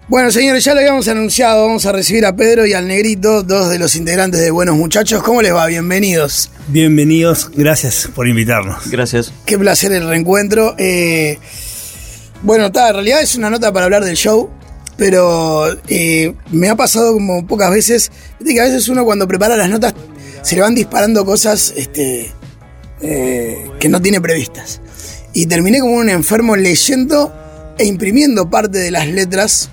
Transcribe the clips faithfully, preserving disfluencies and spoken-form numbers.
Bueno, señores, ya lo habíamos anunciado, vamos a recibir a Pedro y al Negrito, dos de los integrantes de Buenos Muchachos. ¿Cómo les va? Bienvenidos. Bienvenidos, gracias por invitarnos. Gracias. Qué placer el reencuentro. Eh, bueno, ta, en realidad es una nota para hablar del show, pero eh, me ha pasado como pocas veces, viste que a veces uno cuando prepara las notas se le van disparando cosas este, eh, que no tiene previstas. Y terminé como un enfermo leyendo e imprimiendo parte de las letras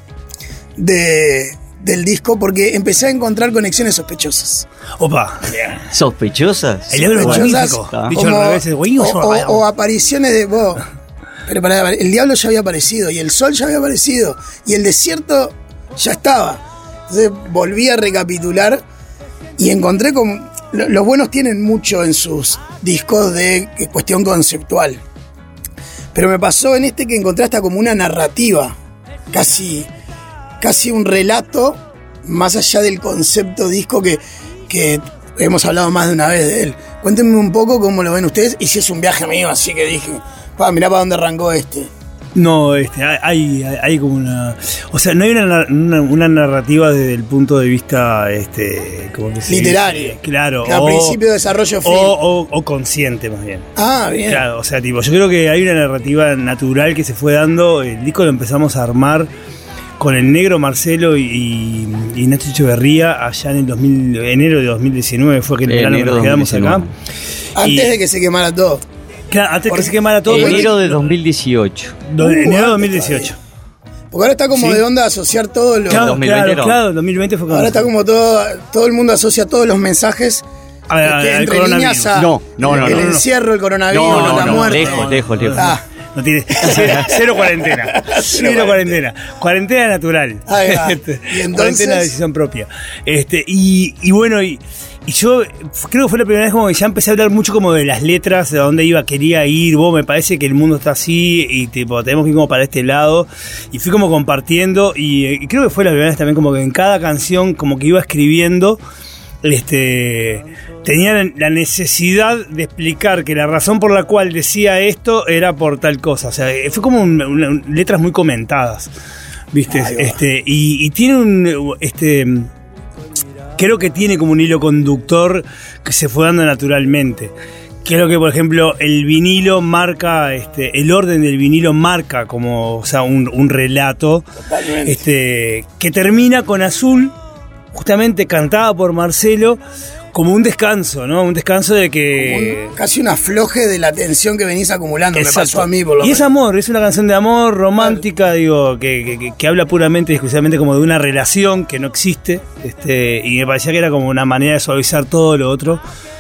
De, del disco porque empecé a encontrar conexiones sospechosas. Opa. ¿Sospechosas? El diablo es magnífico. Dicho al revés, es buenísimo. O, o, o apariciones de... Vos, pero para, el diablo ya había aparecido y el sol ya había aparecido y el desierto ya estaba. Entonces volví a recapitular y encontré como... Los buenos tienen mucho en sus discos de cuestión conceptual. Pero me pasó en este que encontré hasta como una narrativa. Casi... casi un relato más allá del concepto disco que, que hemos hablado más de una vez de él. Cuéntenme un poco cómo lo ven ustedes y si es un viaje mío, así que dije, pa, mirá para dónde arrancó este. No, este, hay, hay, hay como una... O sea, no hay una, una, una narrativa desde el punto de vista este, como que se literario. Dice, claro. Que a o, principio de desarrollo o, o, o consciente más bien. Ah, bien. Claro, o sea, tipo, yo creo que hay una narrativa natural que se fue dando. El disco lo empezamos a armar con el negro Marcelo y, y Nacho Echeverría allá en el dos mil, enero de dos mil diecinueve fue que el verano que nos quedamos acá. Antes y, de que se quemara todo. Claro, antes de que se quemara todo. Enero de dos mil dieciocho. Do, uh, enero de dos mil dieciocho. Porque ahora está como ¿sí? de onda asociar todos los... Claro, dos mil veinte claro, no. claro, dos mil veinte fue como... Ahora está como todo, todo el mundo asocia todos los mensajes a, a, este, al entre coronavirus. líneas a no, no, no, el no, no, encierro, el coronavirus, no, no, la no, muerte. Lejos, lejos, lejos. Ah. No tiene cero, cero cuarentena. Cero cuarentena. Cuarentena natural. Ahí va. ¿Y entonces? Cuarentena de decisión propia. Este, y, y bueno, y, y yo creo que fue la primera vez como que ya empecé a hablar mucho como de las letras, de dónde iba, quería ir. Vos, me parece que el mundo está así y tipo, tenemos que ir como para este lado. Y fui como compartiendo y, y creo que fue la primera vez también como que en cada canción como que iba escribiendo. Este, tenía la necesidad de explicar que la razón por la cual decía esto era por tal cosa. O sea, fue como un, una, letras muy comentadas, ¿viste? Este, y, y tiene un... Este, creo que tiene como un hilo conductor que se fue dando naturalmente. Creo que, por ejemplo, el vinilo marca, este, el orden del vinilo marca como, o sea, un, un relato este, que termina con Azul, justamente cantada por Marcelo, como un descanso, ¿no? Un descanso de que... Un, casi un afloje de la tensión que venís acumulando. Exacto. Me pasó a mí, por lo Y menos. Es amor, es una canción de amor romántica, claro. digo, que, que, que habla puramente y exclusivamente como de una relación que no existe, este, y me parecía que era como una manera de suavizar todo lo otro,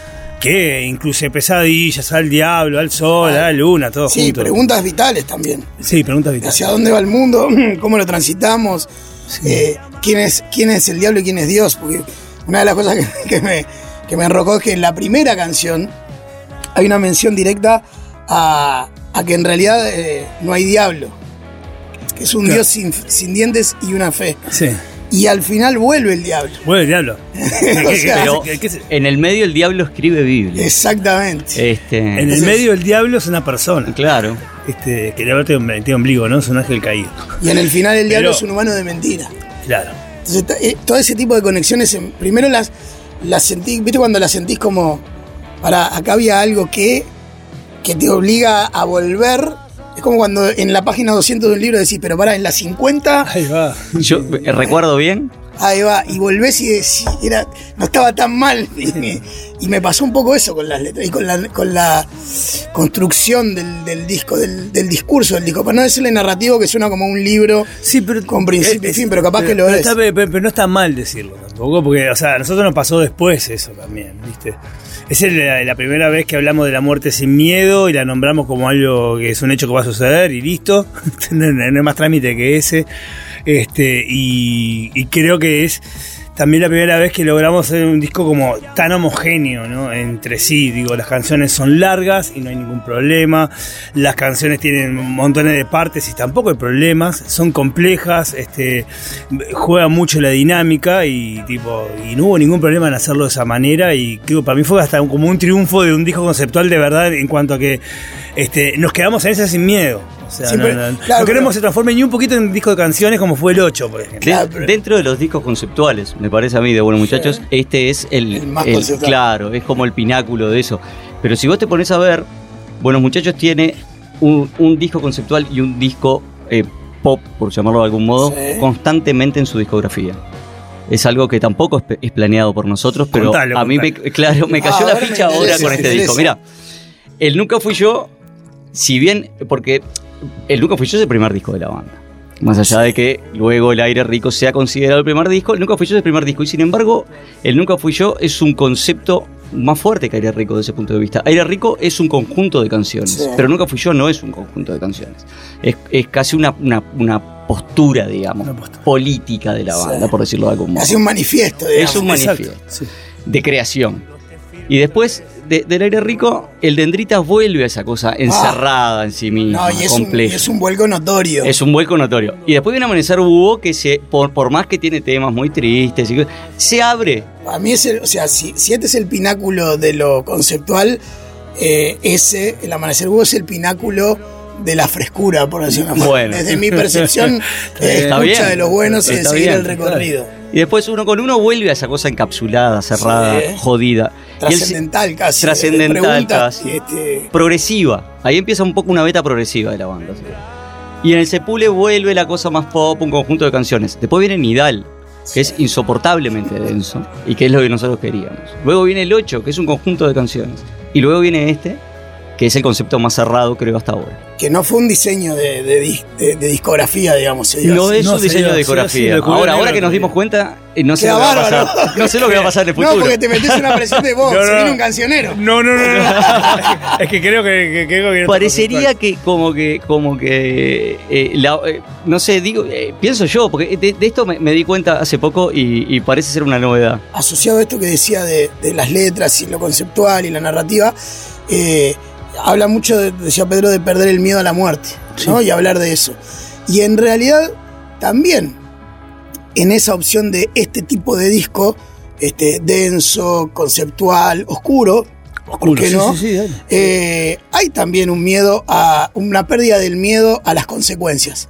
que incluye pesadillas, al diablo, al sol, claro. a la luna, todo sí, junto. Sí, preguntas vitales también. Sí, preguntas vitales. ¿Hacia dónde va el mundo? ¿Cómo lo transitamos? Sí. Eh, ¿quién, es, ¿Quién es el diablo y quién es Dios? Porque una de las cosas que, que, me, que me enrocó es que en la primera canción hay una mención directa a, a que en realidad eh, no hay diablo, que es un claro. Dios sin, sin dientes y una fe. Sí. Y al final vuelve el diablo. Vuelve el diablo. o sea, Pero en el medio el diablo escribe Biblia. Exactamente. Este, en entonces, el medio el diablo es una persona. Claro. Este, que el diablo tiene, tiene ombligo, ¿no? Es un ángel caído. Y en el final el diablo Pero, es un humano de mentira. Claro. Entonces eh, todo ese tipo de conexiones, primero las, las sentí, ¿viste cuando las sentís como, para acá había algo que, que te obliga a volver? Es como cuando en la página doscientos de un libro decís, pero pará, en la cincuenta... Ahí va. Yo recuerdo bien. Ahí va, y volvés y decís, era, no estaba tan mal. Y me, y me pasó un poco eso con las letras y con la, con la construcción del, del disco, del, del discurso del disco. Para no decirle narrativo que suena como un libro sí, pero, con principio y fin, pero capaz pero, que lo pero es. Está, pero, pero no está mal decirlo tampoco, porque, o sea, a nosotros nos pasó después eso también, ¿viste? Esa es la, la primera vez que hablamos de la muerte sin miedo y la nombramos como algo que es un hecho que va a suceder y listo. no, no, no hay más trámite que ese. Este, y, y creo que es también la primera vez que logramos hacer un disco como tan homogéneo, ¿no? Entre sí, digo, las canciones son largas y no hay ningún problema, las canciones tienen montones de partes y tampoco hay problemas, son complejas, este, juega mucho la dinámica y tipo, y no hubo ningún problema en hacerlo de esa manera y creo para mí fue hasta como un triunfo de un disco conceptual de verdad en cuanto a que este, nos quedamos en esa sin miedo. O sea, Siempre, no, no, claro, no queremos pero, que se transforme ni un poquito en disco de canciones como fue el ocho, por ejemplo. De, claro, pero, dentro de los discos conceptuales, me parece a mí, de Buenos Muchachos, sí, este es el, el más el conceptual. Claro, es como el pináculo de eso. Pero si vos te pones a ver, Buenos Muchachos tiene un, un disco conceptual y un disco eh, pop, por llamarlo de algún modo, sí, constantemente en su discografía. Es algo que tampoco es, es planeado por nosotros, pero contalo, a mí, me, claro, me cayó ah, la ficha ahora con este disco. Mira, el Nunca Fui Yo, si bien, porque el Nunca Fui Yo es el primer disco de la banda. Más allá de que luego el Aire Rico sea considerado el primer disco, el Nunca Fui Yo es el primer disco. Y sin embargo, el Nunca Fui Yo es un concepto más fuerte que Aire Rico desde ese punto de vista. Aire Rico es un conjunto de canciones, sí, pero Nunca Fui Yo no es un conjunto de canciones. Es, es casi una, una, una postura, digamos, una postura política de la banda, sí, por decirlo de algún modo. Casi un manifiesto, digamos. Es un manifiesto, sí, de creación. Y después de, del Aire Rico, el Dendritas vuelve a esa cosa encerrada ah, en sí misma, no, y es compleja. Un, y es un vuelco notorio. Es un vuelco notorio. Y después viene Amanecer Búho, que se, por, por más que tiene temas muy tristes, se abre. A mí es el, o sea, si, si este es el pináculo de lo conceptual, eh, ese, el Amanecer Búho es el pináculo de la frescura, por decirlo así. Bueno. Desde mi percepción, eh, escucha bien, de los buenos y de seguir bien, el recorrido. Claro. Y después uno con uno vuelve a esa cosa encapsulada, cerrada, sí, jodida. Trascendental casi. Trascendental casi. Este... Progresiva. Ahí empieza un poco una beta progresiva de la banda. ¿Sí? Y en el Sepule vuelve la cosa más pop, un conjunto de canciones. Después viene Nidal, que sí, es insoportablemente denso y que es lo que nosotros queríamos. Luego viene el ocho, que es un conjunto de canciones. Y luego viene este, que es el concepto más cerrado, creo, hasta ahora. Que no fue un diseño de, de, de, de discografía, digamos. No es no, un diseño dio, de discografía. Sí, sí, ahora, ahora que nos dimos cuenta, no sé, lo que va a pasar, no, no sé lo que va a pasar en el futuro. No, porque te metes una presión de vos, no, no, se viene un cancionero. No, no, no, no. Es que creo que... que, creo que parecería que como que... como que eh, la, eh, no sé, digo, eh, pienso yo, porque de, de esto me, me di cuenta hace poco y, y parece ser una novedad. Asociado a esto que decía de, de las letras y lo conceptual y la narrativa, eh... habla mucho, de, decía Pedro, de perder el miedo a la muerte, ¿no? Sí. Y hablar de eso. Y en realidad, también, en esa opción de este tipo de disco, este, denso, conceptual, oscuro, ¿por qué no? Sí, sí, sí, eh, hay también un miedo a, una pérdida del miedo a las consecuencias.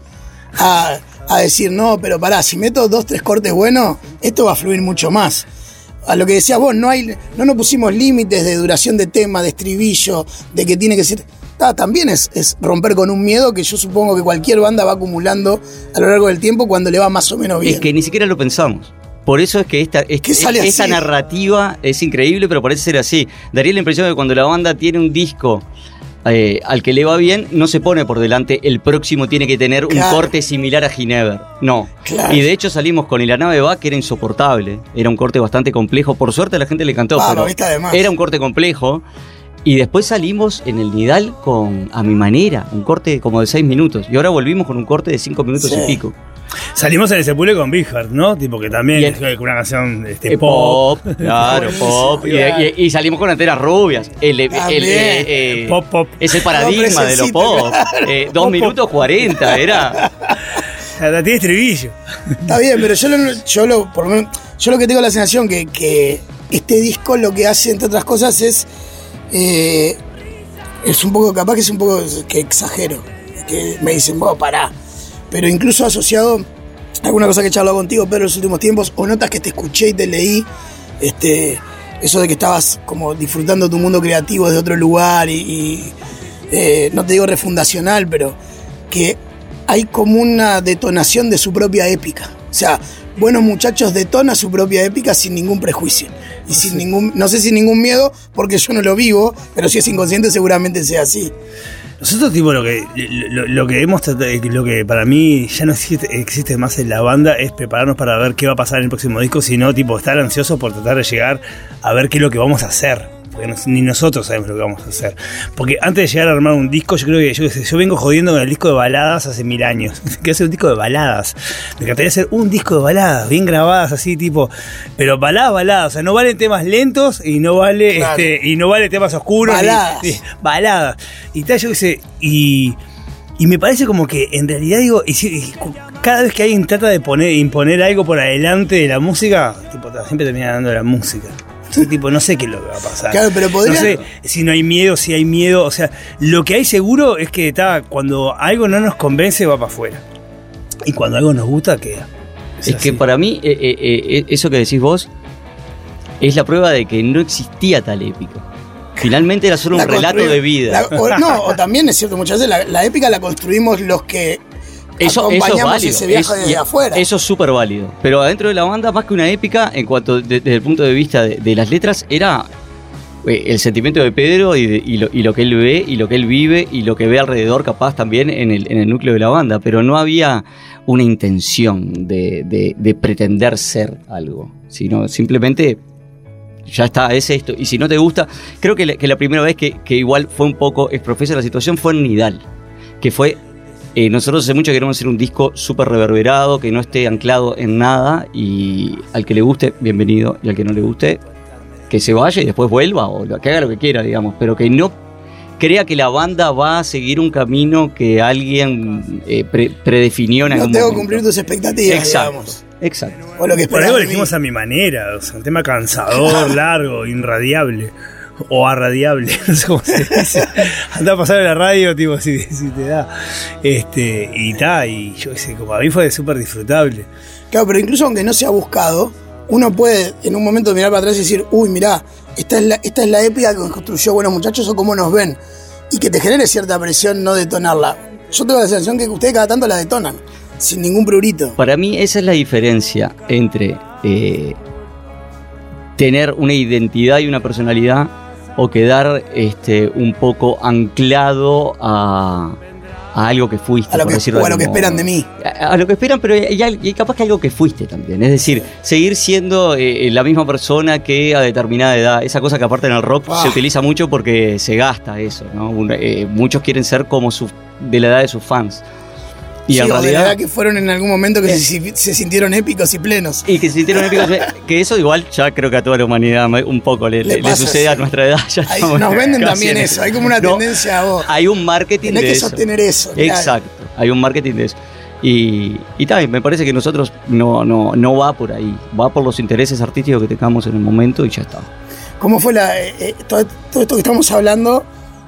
A, a decir, no, pero pará, si meto dos, tres cortes buenos, esto va a fluir mucho más. A lo que decías vos, no hay, no nos pusimos límites de duración de tema, de estribillo, de que tiene que ser... Ah, también es, es romper con un miedo que yo supongo que cualquier banda va acumulando a lo largo del tiempo cuando le va más o menos bien. Es que ni siquiera lo pensamos. Por eso es que esta, esta, esta narrativa es increíble, pero parece ser así. Daría la impresión de que cuando la banda tiene un disco eh, al que le va bien, no se pone por delante el próximo tiene que tener claro. un corte similar a Ginebra. No. Claro. Y de hecho salimos con Y la nave va, que era insoportable. Era un corte bastante complejo. Por suerte a la gente le encantó, ah, pero era un corte complejo. Y después salimos en el Nidal con A Mi Manera, un corte como de seis minutos. Y ahora volvimos con un corte de cinco minutos sí. y pico. Salimos en el Sepulcro con Big Heart, ¿no? Tipo que también es una canción este, pop. pop. Claro, pop. Y, y, y salimos con Anteras Rubias. El, el, el, eh, eh, pop, pop. Es el paradigma de lo pop. Claro. Eh, dos pop, minutos cuarenta, era. La tiene estribillo. Está bien, pero yo lo, yo lo, por lo menos, yo lo que tengo la sensación que, que este disco lo que hace, entre otras cosas, es. Eh, es un poco, capaz que es un poco que exagero. Que me dicen, vos, pará. Pero incluso asociado a alguna cosa que he charlado contigo, Pedro, en los últimos tiempos, o notas que te escuché y te leí, este, eso de que estabas como disfrutando tu mundo creativo desde otro lugar y, y eh, no te digo refundacional, pero que hay como una detonación de su propia épica. O sea, Buenos Muchachos detona su propia épica sin ningún prejuicio y sin ningún, no sé si ningún miedo, porque yo no lo vivo, pero si es inconsciente seguramente sea así. Nosotros, tipo, lo que lo, lo que hemos lo que para mí ya no existe, existe más en la banda es prepararnos para ver qué va a pasar en el próximo disco, sino tipo estar ansiosos por tratar de llegar a ver qué es lo que vamos a hacer. Porque no, ni nosotros sabemos lo que vamos a hacer. Porque antes de llegar a armar un disco, yo creo que yo, yo vengo jodiendo con el disco de baladas hace mil años. Quiero hacer un disco de baladas. Me encantaría hacer un disco de baladas, bien grabadas, así tipo. Pero baladas, baladas. O sea, no valen temas lentos y no vale, claro. este, y no vale temas oscuros. Baladas. Ni, ni, baladas. Y tal, yo qué sé. Y. Y me parece como que en realidad digo, y si, y cada vez que alguien trata de poner, imponer algo por adelante de la música, tipo, siempre termina dando la música. Entonces, tipo, no sé qué es lo que va a pasar. Claro, pero podría... No sé si no hay miedo, si hay miedo. O sea, lo que hay seguro es que está, cuando algo no nos convence, va para afuera. Y cuando algo nos gusta, queda. Es, es que para mí, eh, eh, eh, eso que decís vos, es la prueba de que no existía tal épica. Finalmente era solo un relato de vida. La, o, no, o también es cierto, muchas veces la, la épica la construimos los que eso, acompañamos eso es válido. ese viaje es, desde afuera. Eso es súper válido. Pero adentro de la banda, más que una épica, en cuanto de, desde el punto de vista de, de las letras, era eh, el sentimiento de Pedro y, de, y, lo, y lo que él ve, y lo que él vive, y lo que ve alrededor, capaz también en el, en el núcleo de la banda. Pero no había una intención de, de, de pretender ser algo, sino simplemente... Ya está, es esto. Y si no te gusta, creo que la, que la primera vez que, que igual fue un poco exprofesa la situación fue en Nidal. Que fue, eh, nosotros hace mucho queremos hacer un disco súper reverberado, que no esté anclado en nada. Y al que le guste, bienvenido. Y al que no le guste, que se vaya y después vuelva. O que haga lo que quiera, digamos. Pero que no crea que la banda va a seguir un camino que alguien eh, pre, predefinió en algún momento. No tengo que cumplir tus expectativas, exacto, digamos. Exacto. O lo que por algo lo dijimos a mi manera, o sea, un tema cansador, largo, irradiable. O arradiable, no sé cómo se dice. Anda a pasar en la radio, tipo, si, si te da. Este, y ta, y yo qué sé, como a mí fue súper disfrutable. Claro, pero incluso aunque no se ha buscado, uno puede en un momento mirar para atrás y decir, uy, mirá, esta es la, esta es la épica que construyó Buenos Muchachos o cómo nos ven. Y que te genere cierta presión no detonarla. Yo tengo la sensación que ustedes cada tanto la detonan, sin ningún prurito. Para mí esa es la diferencia entre eh, tener una identidad y una personalidad o quedar este, un poco anclado a, a algo que fuiste. A lo por que, decirlo o a lo que modo. esperan de mí. A, a lo que esperan, pero y, y capaz que algo que fuiste también. Es decir, seguir siendo eh, la misma persona que a determinada edad. Esa cosa que aparte en el rock ah. se utiliza mucho porque se gasta eso, ¿no? Un, eh, muchos quieren ser como su, de la edad de sus fans. Y sí, en o realidad, de la edad que fueron en algún momento que eh, se, se sintieron épicos y plenos. Y que se sintieron épicos. Que eso igual ya creo que a toda la humanidad un poco le, le, le sucede a nuestra edad. Ya Ahí nos venden también eso. eso. Hay como una no, tendencia a vos. Hay un marketing Tenés de que eso. sostener eso. Exacto. Claro. Hay un marketing de eso. Y, y tal, me parece que nosotros no, no, no va por ahí. Va por los intereses artísticos que tengamos en el momento y ya está. ¿Cómo fue la, eh, todo, todo esto que estamos hablando?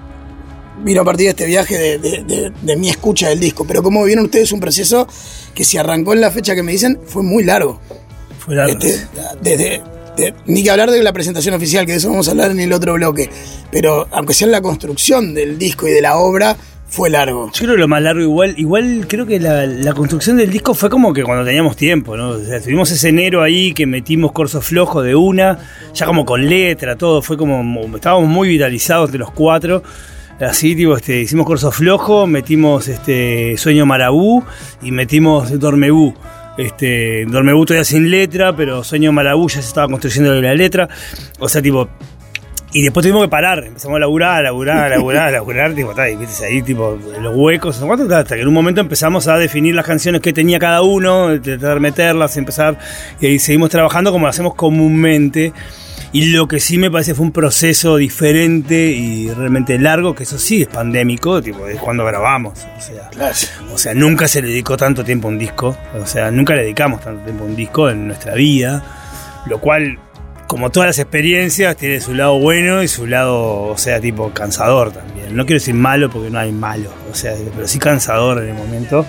Vino a partir de este viaje de, de, de, de mi escucha del disco, pero ¿cómo vieron ustedes un proceso que si arrancó en la fecha que me dicen fue muy largo? Fue largo. Este, desde, de, ni que hablar de la presentación oficial, que de eso vamos a hablar en el otro bloque, pero aunque sea en la construcción del disco y de la obra, fue largo. Yo creo que lo más largo igual, igual creo que la, la construcción del disco fue como que cuando teníamos tiempo, ¿no? O sea, tuvimos ese enero ahí que metimos Corso Flojo de una, ya como con letra, todo, fue como, estábamos muy vitalizados de los cuatro. Así, tipo, este, hicimos Corso Flojo, metimos este Sueño Marabú y metimos Dormebú. Este, Dormebú todavía sin letra, pero Sueño Marabú ya se estaba construyendo la letra. O sea, tipo, y después tuvimos que parar, empezamos a laburar, a laburar, a laburar, a laburar, tipo, tá, y viste ahí, tipo, los huecos, hasta que en un momento empezamos a definir las canciones que tenía cada uno, tratar de meterlas, empezar, y ahí seguimos trabajando como lo hacemos comúnmente. Y lo que sí me parece fue un proceso diferente y realmente largo, que eso sí es pandémico, tipo, es cuando grabamos. O sea, claro. o sea, nunca se le dedicó tanto tiempo a un disco, o sea, nunca le dedicamos tanto tiempo a un disco en nuestra vida, lo cual, como todas las experiencias, tiene su lado bueno y su lado, o sea, tipo, cansador también. No quiero decir malo porque no hay malo, o sea, pero sí cansador en el momento.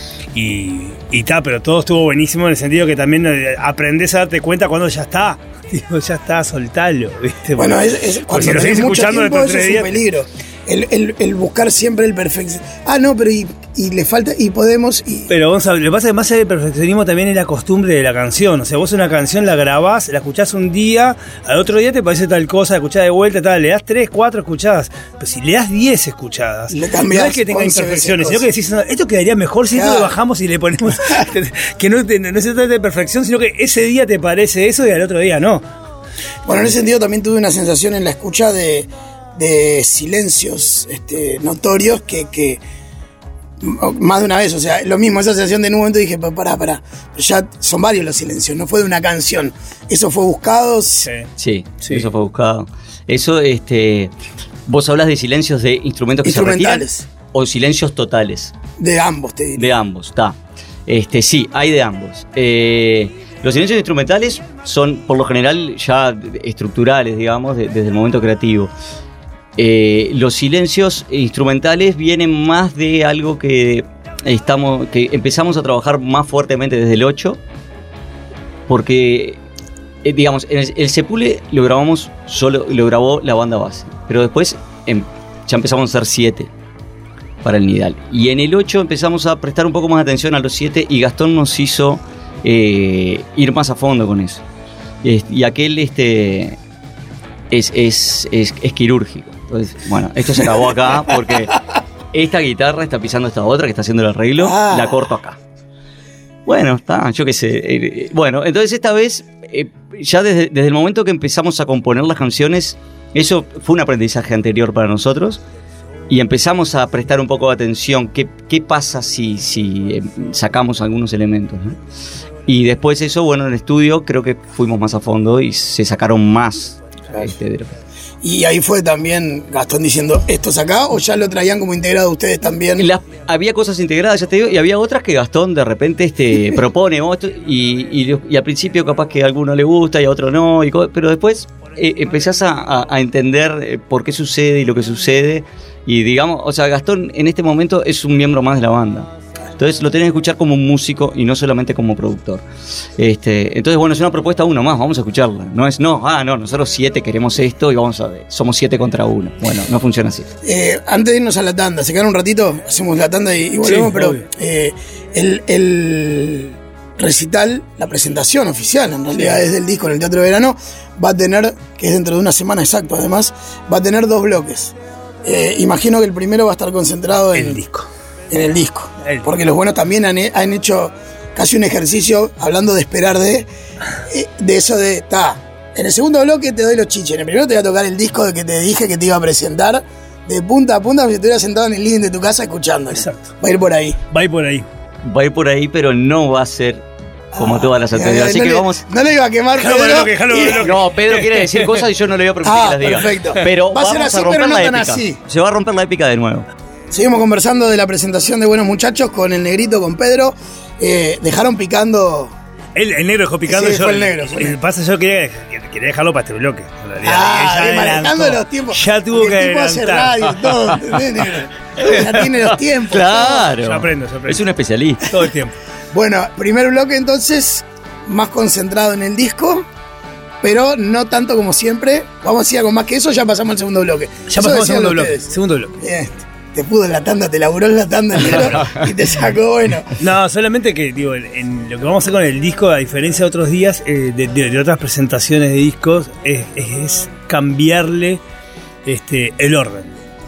Y, y ta, pero todo estuvo buenísimo en el sentido que también aprendés a darte cuenta cuando ya está. Digo, ya está, soltalo, ¿viste? Bueno, es, es, cuando si lo seguís escuchando tiempo, de estos tres es días, un peligro. El, el, el buscar siempre el perfeccionismo. Ah, no, pero y, y le falta, y podemos. Y... Pero Gonzalo, lo que pasa es que más allá del perfeccionismo también es la costumbre de la canción. O sea, vos una canción la grabás, la escuchás un día, al otro día te parece tal cosa, la escuchás de vuelta, tal, le das tres, cuatro escuchadas. Pero si le das diez escuchadas, le cambiás, no es que tenga imperfecciones, sino que decís, no, esto quedaría mejor si claro. esto lo bajamos y le ponemos. Que no, no se trata de perfección, sino que ese día te parece eso y al otro día no. Bueno, en ese sentido también tuve una sensación en la escucha de, de silencios este, notorios que, que más de una vez, o sea, lo mismo, esa sensación de en un momento dije, pará, pará, ya son varios los silencios, no fue de una canción, eso fue buscado. Sí, sí, sí. Eso fue buscado. Eso, este, vos hablas de silencios de instrumentos que se retiran o silencios totales. De ambos, te diría. De ambos, está. Este, sí, hay de ambos. Eh... Los silencios instrumentales son, por lo general, ya estructurales, digamos, de, desde el momento creativo. Eh, los silencios instrumentales vienen más de algo que estamos, que empezamos a trabajar más fuertemente desde el ocho, porque, eh, digamos, el, el Sepule lo grabamos solo, lo grabó la banda base, pero después em, ya empezamos a hacer siete para el Nidal. Y en el ocho empezamos a prestar un poco más de atención a los siete y Gastón nos hizo eh, ir más a fondo con eso. Y, y aquel este, es, es, es, es quirúrgico. Entonces, bueno, esto se acabó acá porque esta guitarra está pisando esta otra que está haciendo el arreglo, ah. la corto acá. Bueno, está, yo qué sé. Eh, bueno, entonces esta vez, eh, ya desde, desde el momento que empezamos a componer las canciones, eso fue un aprendizaje anterior para nosotros. Y empezamos a prestar un poco de atención. ¿Qué, qué pasa si, si eh, sacamos algunos elementos, ¿no? Y después eso, bueno, en el estudio creo que fuimos más a fondo y se sacaron más. Este, de lo... Y ahí fue también Gastón diciendo, ¿esto es acá? ¿O ya lo traían como integrado ustedes también? Las, había cosas integradas, ya te digo, y había otras que Gastón de repente este, propone. Otro, y, y, y al principio capaz que a alguno le gusta y a otro no. Y, pero después eh, empezás a, a, a entender por qué sucede y lo que sucede. Y digamos, o sea, Gastón en este momento es un miembro más de la banda. Entonces lo tenés que escuchar como un músico y no solamente como productor. Este, entonces, bueno, es una propuesta uno más, vamos a escucharla. No es, no, ah, no, nosotros siete queremos esto y vamos a ver, somos siete contra uno. Bueno, no funciona así. Eh, antes de irnos a la tanda, se quedan un ratito, hacemos la tanda y, y volvemos, sí, pero eh, el, el recital, la presentación oficial, en realidad, sí, desde el disco en el Teatro de Verano, va a tener, que es dentro de una semana exacto además, va a tener dos bloques. Eh, imagino que el primero va a estar concentrado en el disco. En el disco. El... Porque los buenos también han, han hecho casi un ejercicio, hablando de esperar de, de eso de, ta, en el segundo bloque te doy los chiches, en el primero te voy a tocar el disco de que te dije que te iba a presentar, de punta a punta, como si estuvieras sentado en el living de tu casa escuchando. Exacto. Va a ir por ahí. Va a ir por ahí. Va a ir por ahí, pero no va a ser como ah, todas las anteriores. Así no que le, vamos. No le iba a quemar Pedro. Jalo, que, jalo, y... No, Pedro quiere decir cosas y yo no le voy a permitir ah, que las diga. Perfecto. Pero va a vamos ser así, a romper pero no la tan épica. así. Se va a romper la épica de nuevo. Seguimos conversando de la presentación de Buenos Muchachos con el Negrito, con Pedro. Eh, dejaron picando. El, el negro dejó picando. Sí, yo, fue el negro. Fue el negro. Pasa, yo quería, quería dejarlo para este bloque. Ah, ya manejando los tiempos. Ya tuvo que el tipo hace radio, todo. Ya tiene los tiempos. Claro. Yo aprendo, yo aprendo. Es un especialista. Todo el tiempo. Bueno, primer bloque entonces, más concentrado en el disco, pero no tanto como siempre. Vamos a ir con más que eso, ya pasamos al segundo bloque. Ya eso pasamos al segundo bloque. Ustedes. Segundo bloque. Bien. Te pudo en la tanda, te laburó en la tanda entero y te sacó, bueno. No, solamente que, digo, en, en lo que vamos a hacer con el disco, a diferencia de otros días, eh, de, de, de otras presentaciones de discos, es, es, es cambiarle este, el orden.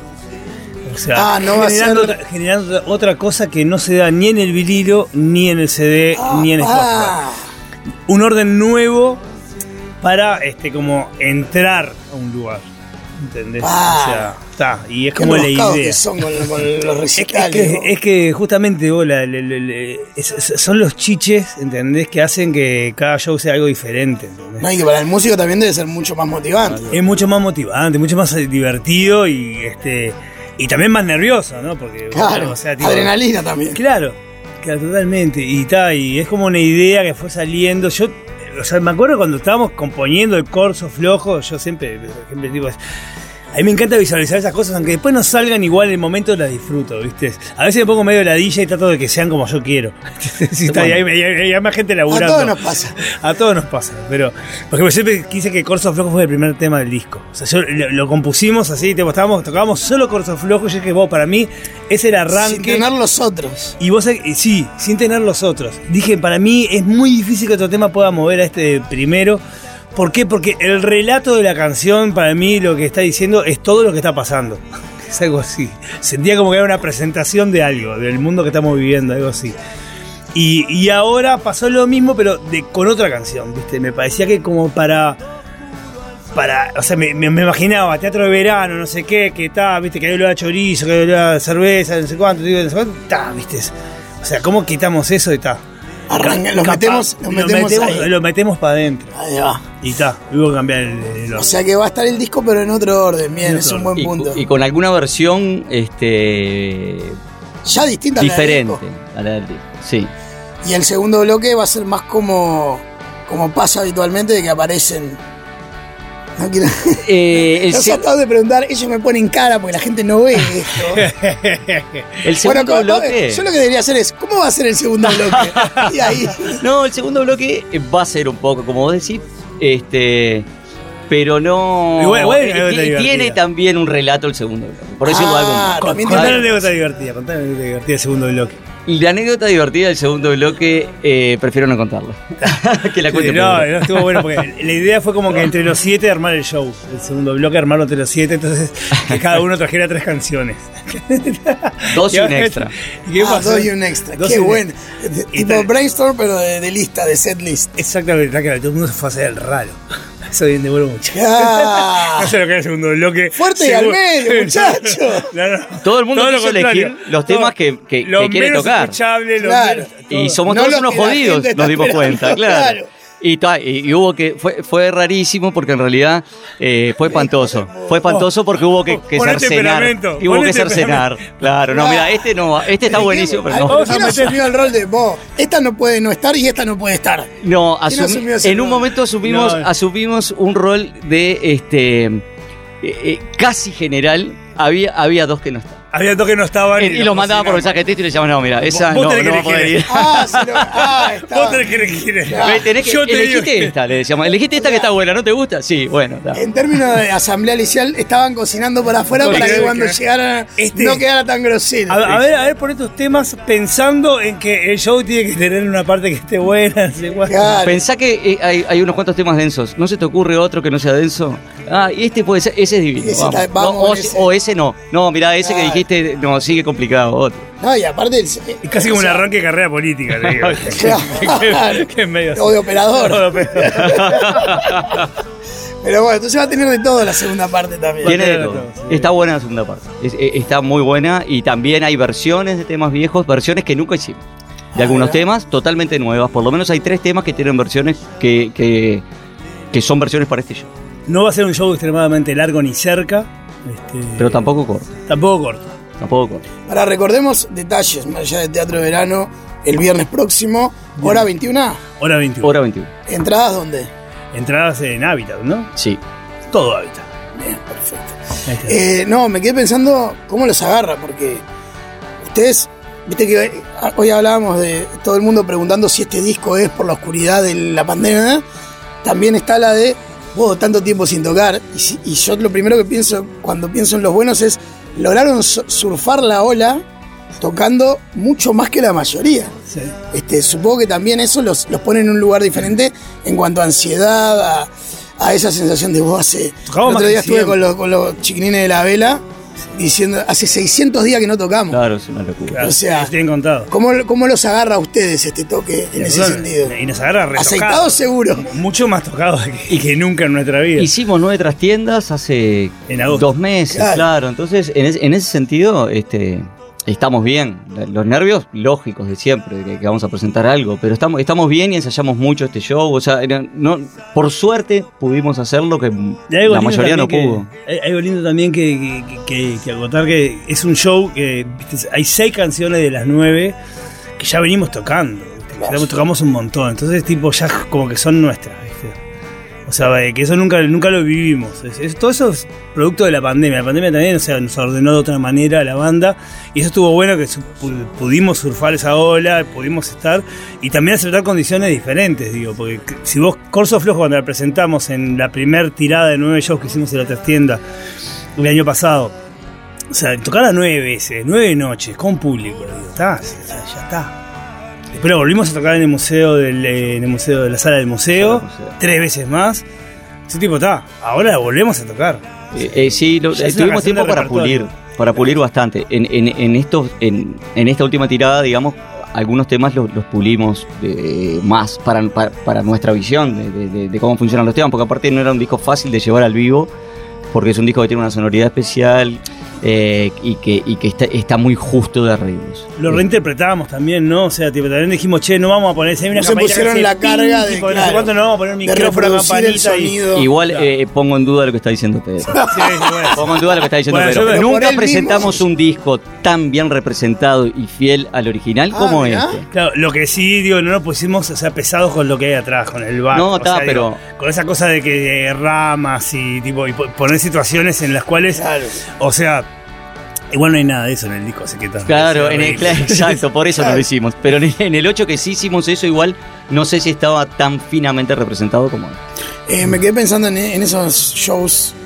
O sea, ah, no generando, va a ser... otra, generando otra cosa que no se da ni en el vinilo, ni en el C D, ah, ni en Spotify. Ah. Un orden nuevo para este, como entrar a un lugar. ¿Entendés? Ah, o sea, está. Y es como la idea. Que son con, con los recitales, es, que, es que justamente vos, la, la, la, la, es, son los chiches, ¿entendés? Que hacen que cada show sea algo diferente. ¿entendés? No, y que para el músico también debe ser mucho más motivante. Es mucho más motivante, mucho más divertido y este y también más nervioso, ¿no? Porque claro, o sea, tipo, adrenalina también. Claro, claro, totalmente. Y está, y es como una idea que fue saliendo. Yo, o sea, me acuerdo cuando estábamos componiendo el corso flojo, yo siempre, siempre digo, a mí me encanta visualizar esas cosas, aunque después no salgan igual, en el momento las disfruto, ¿viste? A veces me pongo medio ladilla y trato de que sean como yo quiero. Sí, está, bueno. y, hay, y, hay, y hay más gente laburando. A todos nos pasa. A todos nos pasa, pero... Porque siempre quise que Corso Flojo fue el primer tema del disco. O sea, yo lo, lo compusimos así, tipo, estábamos, tocábamos solo Corso Flojo, y yo dije, vos, para mí, ese era arranque... Sin tener los otros. Y vos, sí, sin tener los otros. Dije, para mí es muy difícil que otro tema pueda mover a este primero. ¿Por qué? Porque el relato de la canción, para mí, lo que está diciendo es todo lo que está pasando. Es algo así. Sentía como que era una presentación de algo, del mundo que estamos viviendo, algo así. Y, y ahora pasó lo mismo, pero de, con otra canción, ¿viste? Me parecía que como para... para o sea, me, me, me imaginaba teatro de verano, no sé qué, que está, ¿viste? Que hay olor a chorizo, que hay olor a cerveza, no sé cuánto, no sé cuánto, está, ¿viste? O sea, ¿cómo quitamos eso y está? Arranca, los metemos, los metemos, lo metemos, lo metemos para adentro. Ahí va. Y está, luego cambiar el, el orden. O sea que va a estar el disco, pero en otro orden. Bien, es un buen y, punto. Y con alguna versión este ya distinta diferente a la del disco. a la del disco. Sí. Y el segundo bloque va a ser más como como pasa habitualmente, de que aparecen. No quiero. Eh, el Los se- acabo de preguntar, ellos me ponen cara porque la gente no ve esto. el segundo bueno, ¿cómo- bloque. yo lo que debería hacer es, ¿cómo va a ser el segundo bloque? Y ahí. No, el segundo bloque va a ser un poco, como vos decís, este. Pero no. Igual- igual hay eh, una anécdota ti- divertida. tiene también un relato el segundo bloque. Por decirlo Ah, algo más. también Contá tiene- una anécdota divertida, contá una anécdota divertida del segundo bloque. Y la anécdota divertida del segundo bloque, eh, prefiero no contarla. que la cuente Sí, no, primero. no, estuvo bueno porque la idea fue como que entre los siete armar el show. El segundo bloque armarlo entre los siete, entonces que cada uno trajera tres canciones. Dos y un extra. ¿Y qué Ah, pasó? dos y un extra. Dos Qué y un bueno. extra. Y Tipo tal- brainstorm, pero de, de lista, de set list. Exactamente, está claro, todo el mundo se fue a hacer el raro. Eso bien devuelvo mucho. Ah. No sé lo que es el segundo bloque. Fuerte y al Seguro- medio, muchacho. No, no. Todo el mundo lo quiso contrario. elegir los Todo- temas que- que- lo que quiere menos tocar. escuchable, lo Claro. menos- Y todo. somos No todos lo unos que la jodidos, gente está nos dimos esperando, cuenta, claro. claro. Y, ta- y- y hubo que, fue, fue rarísimo porque en realidad eh, fue espantoso. Fue espantoso porque hubo que, que Pon el cercenar. temperamento, Y hubo pon que el cercenar. temperamento. Claro, no, mira, este no, este está buenísimo, pero no. Vamos a ¿Quién meter- asumió el rol de vos? Esta no puede no estar y esta no puede estar. No, ¿Quién asumi- asumió ese en un rol? momento asumimos, No. asumimos un rol de este eh, eh, casi general. Había, había dos que no estaban. Había dos que no estaban. Y, los mandaban por mensaje de texto y le llamaban, no, mira, esa Vos no, tenés no que va a poder elegir. ir. Ah, sí, no, ah, estaba. Vos tenés que elegir. Claro. Ve, tenés que, Yo te digo elegiste que- esta, le decíamos. Elegiste esta que está buena, ¿no te gusta? Sí, bueno. está. En términos de asamblea inicial, estaban cocinando para afuera Porque para que creo cuando que- llegara Este- no quedara tan grosero. A, a ver, a ver, por estos temas, pensando en que el show tiene que tener una parte que esté buena, no sé cuál. Claro. Pensá que eh, hay, hay unos cuantos temas densos. ¿No se te ocurre otro que no sea denso? Ah, y este puede ser, ese es divino. Ese vamos. está- vamos No, o, con ese. o ese no. No, mirá, ese Claro. que dijiste, no, sigue complicado. Otro. No, y aparte. El, Es casi como o un sea, arranque de carrera política, te digo. Claro. que, que es medio así. O de operador. O de operador. Pero bueno, entonces va a tener de todo la segunda parte también. Tiene de Tiene todo. de todo, sí. Está buena la segunda parte. Es- eh, está muy buena y también hay versiones de temas viejos, versiones que nunca hicimos. De algunos Ah, temas totalmente nuevas. Por lo menos hay tres temas que tienen versiones que, que, que son versiones para este show. No va a ser un show extremadamente largo ni cerca. Este, Pero tampoco corto. Tampoco corto. Tampoco corto. Ahora recordemos detalles, más allá de Teatro de Verano, el viernes próximo, hora veintiuna. Hora veintiuno. Hora veintiuno. ¿Entradas dónde? Entradas en Hábitat, ¿no? Sí. Todo Hábitat. Bien, perfecto. Ahí está. Eh, no, me quedé pensando cómo los agarra, porque ustedes, viste que hoy hablábamos de todo el mundo preguntando si este disco es por la oscuridad de la pandemia. También está la de, vos, tanto tiempo sin tocar. Y, si- y yo lo primero que pienso cuando pienso en los buenos es, lograron su- surfar la ola tocando mucho más que la mayoría. Sí. Este, supongo que también eso los, los pone en un lugar diferente en cuanto a ansiedad, a, a esa sensación de vos hace. Tocamos el más otro día que estuve siempre. con los, con los chiquinines de la vela diciendo, hace seiscientos días que no tocamos. Claro, es una locura. Claro, o sea, los tienen contado. ¿Cómo, ¿Cómo los agarra a ustedes este toque en ese Bueno, sentido? Y nos agarra retocados. Aceitados seguro. Mucho más tocados que, que nunca en nuestra vida. Hicimos nueve trastiendas hace En agosto. dos meses, Claro. claro. Entonces, en, es- en ese sentido, este, estamos bien. Los nervios lógicos de siempre, de que, que vamos a presentar algo, pero estamos, estamos bien y ensayamos mucho este show. O sea, era- no, por suerte pudimos hacer lo que Y algo la lindo mayoría no también pudo. que- hay algo lindo también que, que, que- que acotar que es un show que ¿viste? Hay seis canciones de las nueve que ya venimos tocando. ¿viste? Que ya tocamos un montón. Entonces, tipo, ya como que son nuestras. ¿viste? O sea, eh, que eso nunca, nunca lo vivimos. Es- es- todo eso es producto de la pandemia. La pandemia también, o sea, nos ordenó de otra manera a la banda. Y eso estuvo bueno que su- pu- pudimos surfar esa ola, pudimos estar y también aceptar condiciones diferentes, digo. Porque c- si vos, Corso Flojo, cuando la presentamos en la primer tirada de nueve shows que hicimos en la trastienda el año pasado, o sea, tocar a nueve veces, nueve noches, con público, digo, está, o sea, ya está. Después lo volvimos a tocar en el museo del, eh, en el museo de la sala del museo, Sala del museo. tres veces más. Ese tipo está. Ahora la volvemos a tocar. Eh, eh, sí, lo- Ya es eh, una tuvimos canción tiempo de para repertorio. pulir, para pulir bastante. En, en, en, estos, en, en esta última tirada, digamos, algunos temas los, los pulimos eh, más para, para, para nuestra visión de, de- de- de cómo funcionan los temas, porque aparte no era un disco fácil de llevar al vivo, porque es un disco que tiene una sonoridad especial. eh, y que, y que está, está muy justo de reírnos. Lo reinterpretábamos también, ¿no? O sea, tipo, también dijimos, che, no vamos a poner... Si hay una no se pusieron la carga de, tipo, claro, no sé cuánto, no vamos a poner un micrófono, una campanita y... Igual claro. eh, pongo en duda lo que está diciendo Pedro. Sí, sí, bueno. Pongo en duda lo que está diciendo Bueno, Pedro. yo- Nunca por él presentamos mismo. un disco tan bien representado y fiel al original Ah, como mirá. este. Claro, lo que sí, digo, no nos pusimos, o sea, pesados con lo que hay atrás, con el back. No, o está, sea, digo, pero- con esa cosa de que eh, ramas y tipo, y po- poner situaciones en las cuales, Claro. o sea, igual no hay nada de eso en el disco, así que está. Claro, es en el, horrible. claro, exacto, por eso no Claro. lo hicimos. Pero en el, en el ocho que sí hicimos eso, igual no sé si estaba tan finamente representado como este. Eh, me quedé pensando en, en esos shows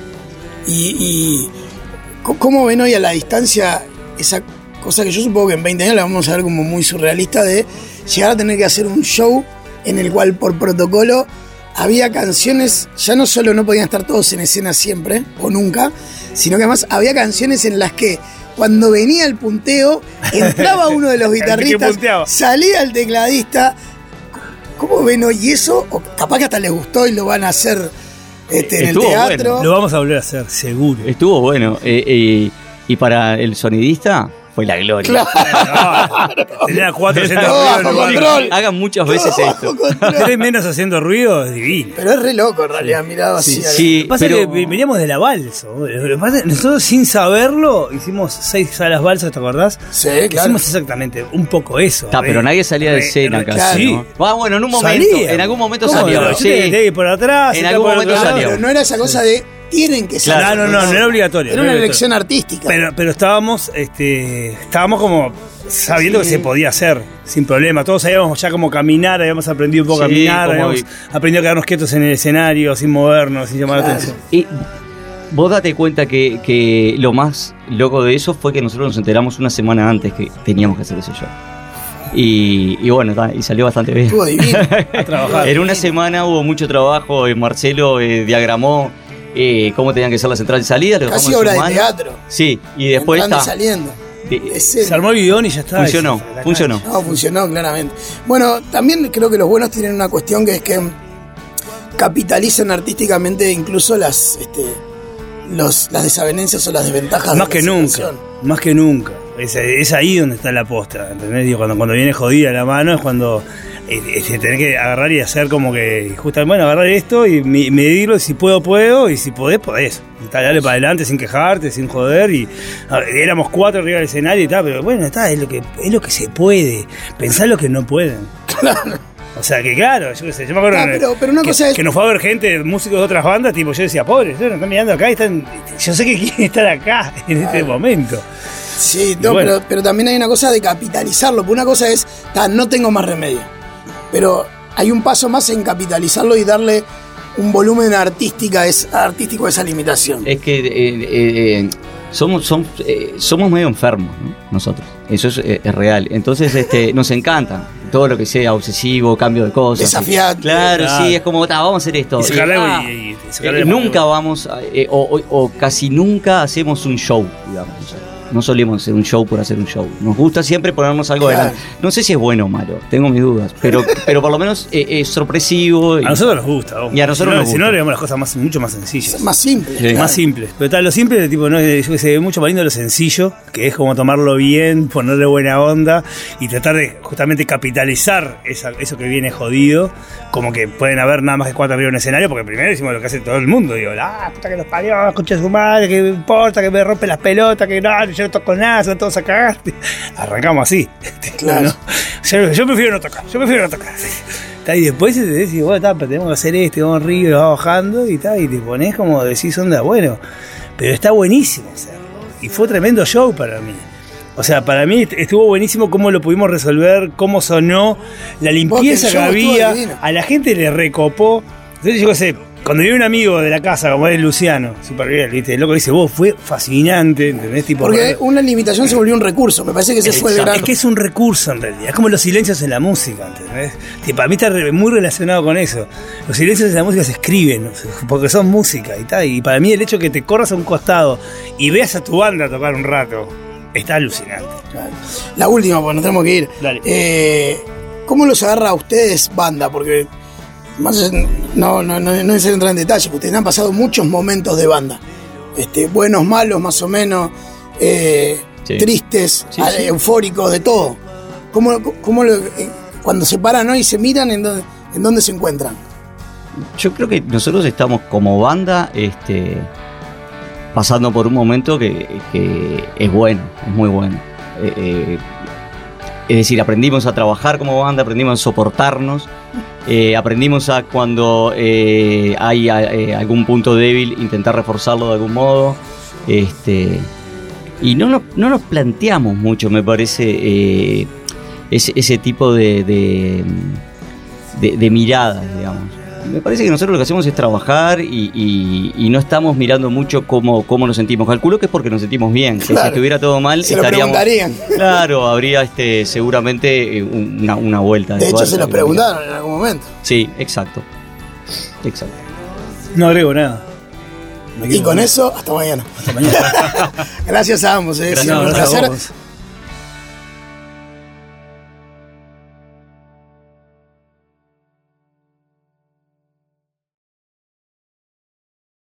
y, y c- cómo ven hoy a la distancia esa cosa que yo supongo que en veinte años la vamos a ver como muy surrealista de llegar a tener que hacer un show en el cual por protocolo había canciones, ya no solo no podían estar todos en escena siempre o nunca, sino que además había canciones en las que cuando venía el punteo entraba uno de los El que guitarristas, punteaba. salía el tecladista. ¿Cómo ven hoy eso? O capaz que hasta les gustó y lo van a hacer este, en el Estuvo teatro. bueno. Lo vamos a volver a hacer, seguro. Estuvo bueno. eh, eh, y para el sonidista fue la gloria. Claro. Tenía cuatro haciendo Todo ruido. bajo en lugar de- control. Hagan muchas veces Todo esto. bajo control. Tres menos haciendo ruido, es divino. Pero es re loco en realidad, mirado así. Sí, al- sí, Lo que pasa pero es que veníamos de la balsa. boludo. Lo que pasa es que nosotros sin saberlo hicimos seis salas balsas, ¿te acordás? Sí, claro. Hicimos exactamente un poco eso. Está, re- pero nadie salía de re- escena re- casi. Sí. ¿no? Ah, bueno, en un momento, Salía. en algún momento ¿Cómo salió. no? Yo Sí. tenía que ir por atrás. En acá algún por momento otro lado. salió. Pero no era esa cosa de tienen que salir. Claro, no, no, no era obligatorio. Era no una era elección obligatorio. artística. Pero, pero estábamos, este, estábamos como sabiendo Sí. que se podía hacer sin problema. Todos sabíamos ya cómo caminar, habíamos aprendido un poco a Sí, caminar, como habíamos vi- aprendido a quedarnos quietos en el escenario, sin movernos, sin llamar la Claro. atención. Y vos date cuenta que, que lo más loco de eso fue que nosotros nos enteramos una semana antes que teníamos que hacer ese show. Y, y bueno, ta, y salió bastante bien. Estuvo divino. A trabajar. En una semana hubo mucho trabajo, eh, Marcelo eh, diagramó eh, cómo tenían que ser las entradas y salidas. lo dejamos Casi en obra sus de manos. teatro. Sí, y después Entrando y está. saliendo. de- Escena. Se armó el guión y ya está. Funcionó, y se fue a la funcionó. calle. No, funcionó claramente. Bueno, también creo que los buenos tienen una cuestión que es que capitalizan artísticamente incluso las este, los, las desavenencias o las desventajas. Más de que la nunca, situación. más que nunca. Es, es ahí donde está la posta, ¿entendés? Digo, cuando, cuando viene jodida la mano es cuando eh, eh, tenés que agarrar y hacer como que, justamente, bueno, agarrar esto y mi- medirlo, y si puedo, puedo, y si podés, podés. Y tal, dale para adelante sin quejarte, sin joder, y a ver, éramos cuatro arriba del escenario y tal, pero bueno, está, es lo que, es lo que se puede. Pensá lo que no pueden. O sea, que claro, yo qué sé, yo me acuerdo Ah, pero- pero una que, cosa es- que nos fue a ver gente, músicos de otras bandas, tipo, yo decía, pobre, ustedes nos están mirando acá y están, yo sé que quieren estar acá en este momento. Sí, no, bueno. pero, pero también hay una cosa de capitalizarlo. Porque una cosa es, ta, no tengo más remedio. Pero hay un paso más en capitalizarlo y darle un volumen artística, es, artístico a esa limitación. Es que eh, eh, somos, son- eh, somos medio enfermos, ¿no? Nosotros. Eso es, eh, es real. Entonces este, nos encanta todo lo que sea obsesivo, cambio de cosas. Desafiante. Claro, Claro. sí, es como, ta, vamos a hacer esto. Y sacarle Y, algo ah, y- y- y sacarle eh, la nunca mano. vamos, a- eh, o, o- o casi nunca hacemos un show, digamos. o sea, no solemos hacer un show por hacer un show. Nos gusta siempre ponernos algo Claro. adelante. No sé si es bueno o malo, tengo mis dudas, pero, pero por lo menos eh, es sorpresivo. y- A nosotros nos gusta. ojo. Y a nosotros si no, nos Si no, gusta. le damos las cosas más, mucho más sencillas. Es más simple. Sí. claro. Más simples. Pero tal, lo simple, tipo, no es, yo que sé, mucho más lindo lo sencillo, que es como tomarlo bien, ponerle buena onda y tratar de justamente capitalizar esa- eso que viene jodido. Como que pueden haber nada más que cuatro arriba en un escenario, porque primero decimos lo que hace todo el mundo. Digo, ah, puta que los parió, escucha su madre, que me importa, que me rompe las pelotas, que no, yo no toco nada, son todos a cagarte. Arrancamos así. Claro. ¿no? Yo, yo prefiero no tocar, yo prefiero no tocar. Está, y después te decís, bueno, está, pero tenemos que hacer esto, vamos arriba, vamos bajando y tal, y te pones como decís, onda, bueno, pero está buenísimo hacerlo. Y fue tremendo show para mí. O sea, para mí estuvo buenísimo cómo lo pudimos resolver, cómo sonó, la limpieza el que show estuvo había, divino. a la gente le recopó. Entonces yo qué sé, cuando viene un amigo de la casa, como es Luciano, super bien, ¿viste? El loco dice, vos, fue fascinante, ¿entendés? Tipo, Porque una limitación se volvió un recurso. Me parece que ese fue el Exacto. gran. Es que es un recurso en realidad. Es como los silencios en la música, ¿entendés? Que para mí está re- muy relacionado con eso. Los silencios en la música se escriben, ¿no? Porque son música y tal. Y para mí el hecho que te corras a un costado y veas a tu banda tocar un rato, está alucinante. Claro. La última, pues nos tenemos que ir. Dale. Eh, ¿Cómo los agarra a ustedes, banda? Porque más, no, no, no, no es entrar en detalle, porque ustedes han pasado muchos momentos de banda. Este, buenos, malos, más o menos. eh, Sí. tristes, Sí, a- sí. eufóricos, de todo. ¿Cómo, cómo lo- eh, cuando se paran, ¿no? Y se miran, ¿en dónde, en dónde se encuentran? Yo creo que nosotros estamos como banda este, pasando por un momento que, que es bueno, es muy bueno. Eh, eh, es decir, aprendimos a trabajar como banda, aprendimos a soportarnos, eh, aprendimos a cuando eh, hay eh, algún punto débil intentar reforzarlo de algún modo. Este, y no nos, no nos planteamos mucho, me parece, eh, ese, ese tipo de, de, de, de miradas, digamos. Me parece que nosotros lo que hacemos es trabajar y, y, y no estamos mirando mucho cómo, cómo nos sentimos. Calculo que es porque nos sentimos bien. Que Claro. si estuviera todo mal, Se lo estaríamos. preguntarían. Claro, habría este seguramente eh, una, una vuelta. De hecho, tuerca, se los que- preguntaron en algún momento. Sí, exacto. Exacto. No agrego nada. Me Y quedo con con eso, hasta mañana. Hasta mañana. Gracias a ambos. eh. Gracias, Siempre un gracias a placer. vos.